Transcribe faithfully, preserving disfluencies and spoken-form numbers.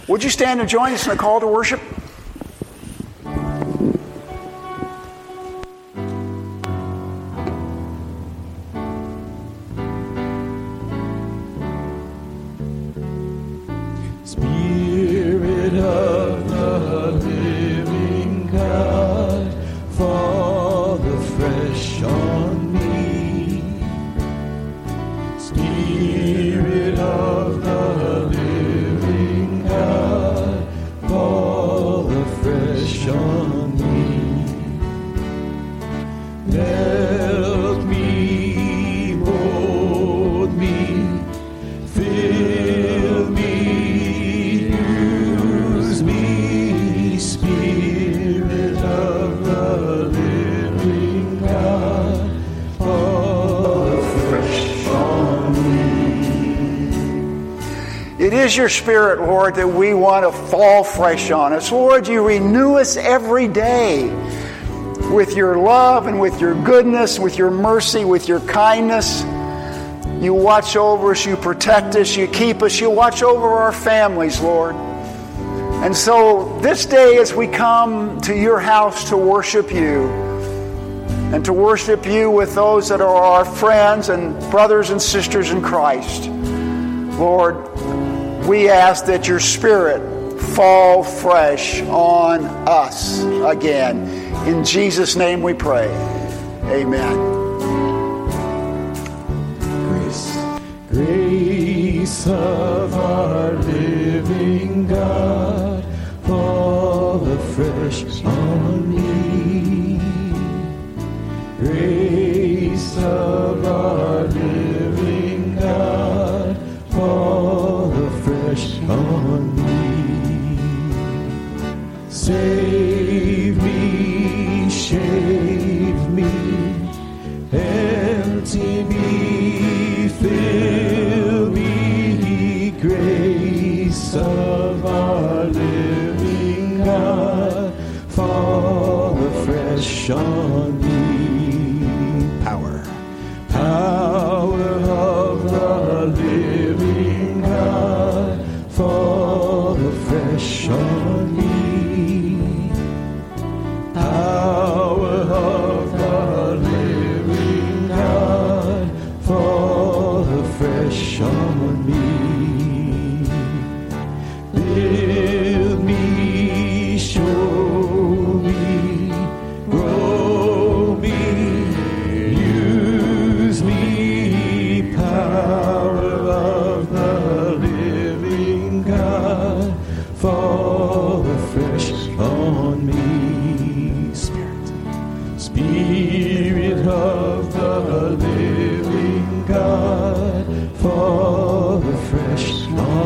Would you stand and join us in a call to worship? Spirit of the living God, fall afresh on me. Spirit of the living God, fall afresh on me. Melt me, mold me, fill me, use me, Spirit of the living God, fall afresh on me. It is your Spirit, Lord, that we want to fall fresh on us. Lord, you renew us every day with your love and with your goodness, with your mercy, with your kindness. You watch over us, you protect us, you keep us, you watch over our families, Lord. And so this day as we come to your house to worship you, and to worship you with those that are our friends and brothers and sisters in Christ, Lord, we ask that your Spirit fall fresh on us again. In Jesus' name we pray. Amen. Grace, grace of our living God, fall afresh on me. Grace of our living God, fall afresh on me. Save me, shape me, empty me, fill me, grace of our living God, fall afresh on me. Power, power of the living God, fall afresh on me. Power of the living God, fall afresh on me. Build me, show me, grow me, use me, power of the living God, fall afresh on me. Spirit of the living God, fall afresh on